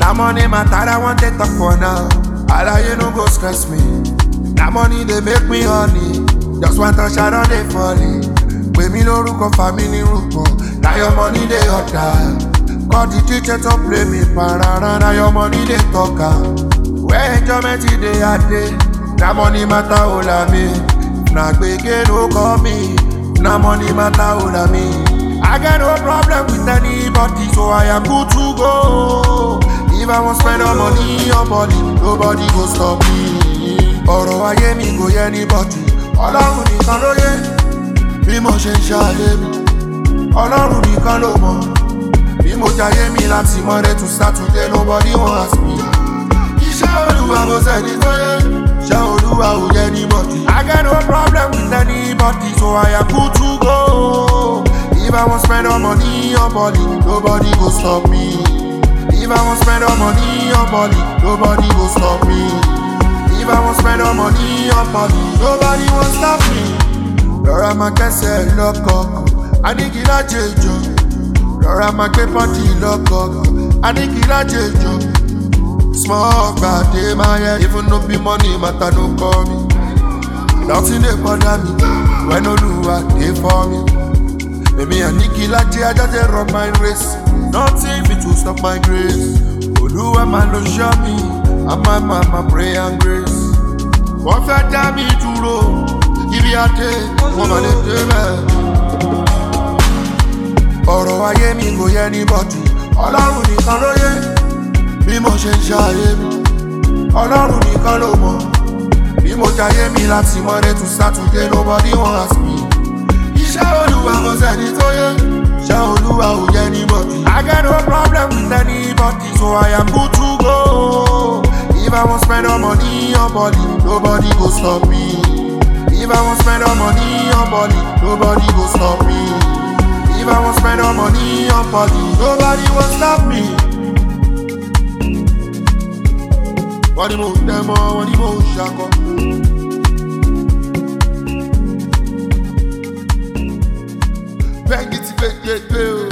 That money matter, I want to talk for now. All you no go stress me. That money they make me honey. Just want to shine on the folly. Pay me no ruko, family ruko. Now your money they order. Call the teacher to play me parara. Now your money they talk. Where enjoyment they are day. That money matter all of me. Now big no call me. Now money matter all of me. I got no problem with anybody, so I am good to go. If I want spend all money on body, nobody go stop me. Ọ̀rọ̀ ayé mi kò yẹ anybody. Ọlọ́run nìkan ló yé bí mo ṣe ń ṣayé mi. Ọlọ́run nìkan ló mọ̀ bí mo jayé mi láti Monday to Saturday, nobody wan ask me. Iṣẹ́ Olúwa kò sẹ́ni tó yé. Iṣẹ́ Olúwa ò yẹ anybody. I got no problem with anybody, so I am good to go. If I want spend all money on body, nobody go stop me. If I want spend all money on body, nobody go stop me. If I want spend all money on body, nobody won't stop me. Lọ́ra máa kẹ́sẹ̀ lọ́kọ̀ọ̀kan, àníkì lájẹjọ. Lọ́ra máa gbé pọ́ǹtì lọ́kọ̀ọ̀kan, àníkì lájẹjọ. Small gbàdé máa yẹ, even no be money matter no call me. Nothing dey bother me, when Olúwa dey for me. Baby, àníkì lájẹ, I just dey run my race. Nothing fit to stop my grace. Olúwa máa ló ṣọ́ mi. I'm my pray and grace. Wọ́n fẹ́ dá mi dúró, ibi àdé, wọ́n máa lè dé bẹ́ẹ̀. Ọ̀rọ̀ ayé mi kò yẹ anybody. Ọlọ́run nìkan ló yé bí mo ṣe ń ṣayé mi. Ọlọ́run nìkan ló mọ̀ bí mo jayé mi láti Monday to Saturday, nobody wan ask me. Iṣẹ́ Olúwa kò sẹ́ni tó yé. Iṣẹ́ Olúwa ò yẹ anybody. I got no problem with anybody, so I am good to go. If I want spend all money on body, nobody go stop me. If I want spend all money on body, nobody go stop me. If I want spend all money on body, nobody will stop me. Wọ́n ní mo tẹ́ mọ́, wọ́n ní mo ṣakọ. Bẹ́ẹ̀ni ti gbẹgbẹgbẹ o.